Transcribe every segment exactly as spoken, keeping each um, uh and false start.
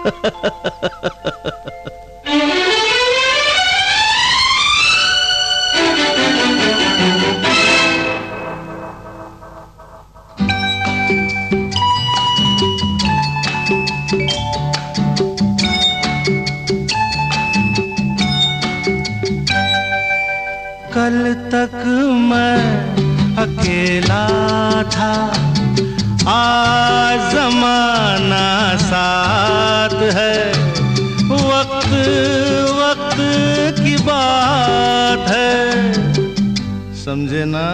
कल तक मैं अकेला था, आज ज़माना साथ है। वक्त वक्त की बात है, समझे ना?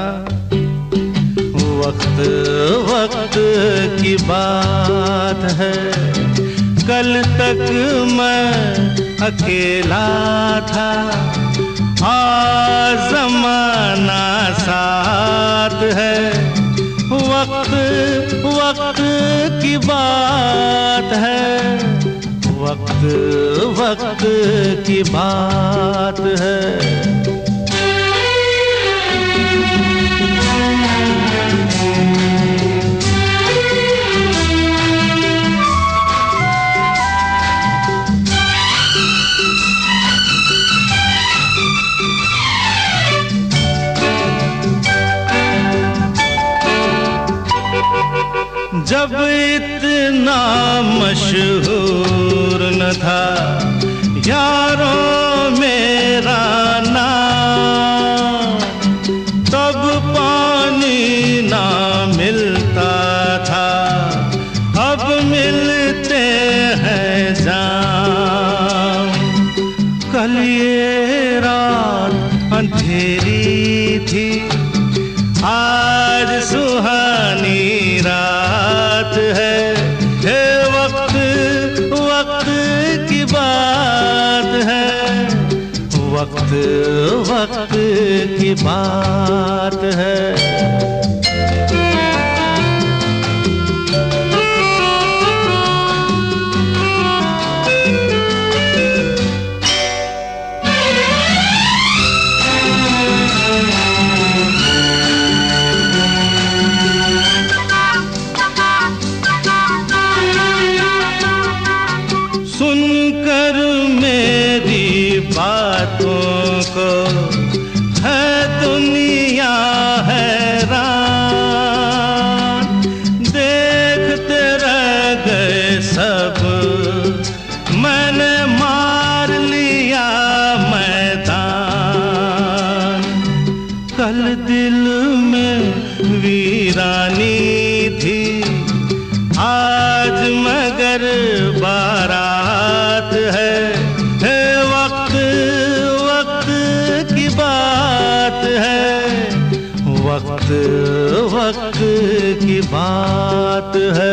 वक्त वक्त की बात है। कल तक मैं अकेला था, आज ज़माना साथ है। वक्त वक्त की बात है, वक्त वक्त की बात है। जब इतना मशहूर न था यारों मेरा नाम, तब पानी ना मिलता था, अब मिलते हैं जाम। कल ये रात अंधेरी थी, आज सुहानी रात है। हे वक्त वक्त की बात है, वक्त वक्त की बात है। सुनकर मेरी बातों को है दुनिया हैरान, देखते रह गए सब, मैंने मार लिया मैदान। कल दिल में वीरानी थी, आज मगर बारात है। हे वक्त वक्त की बात है, वक्त वक्त की बात है।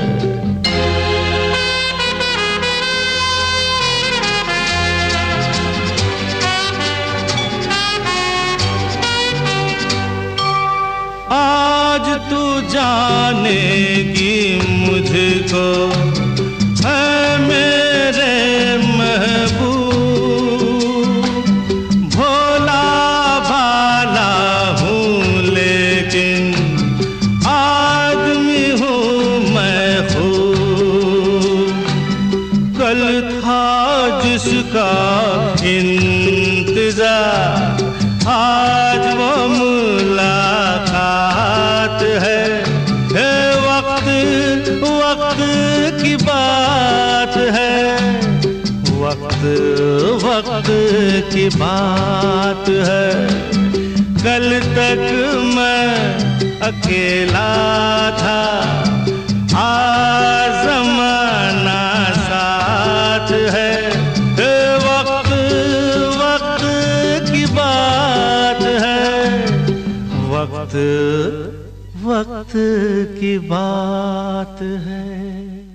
आज तू जानेगी मुझको, है मेरे महबूब। भोला भाला हूँ लेकिन आदमी हूँ मैं खूब। कल था जिसका इंतजार, आज वो मुलाकात है। हे वक्त वक्त की बात है, वक्त वक्त की बात है। कल तक मैं अकेला था, आज ज़माना साथ है। हे वक्त वक्त की बात है, वक्त वक्त की बात है।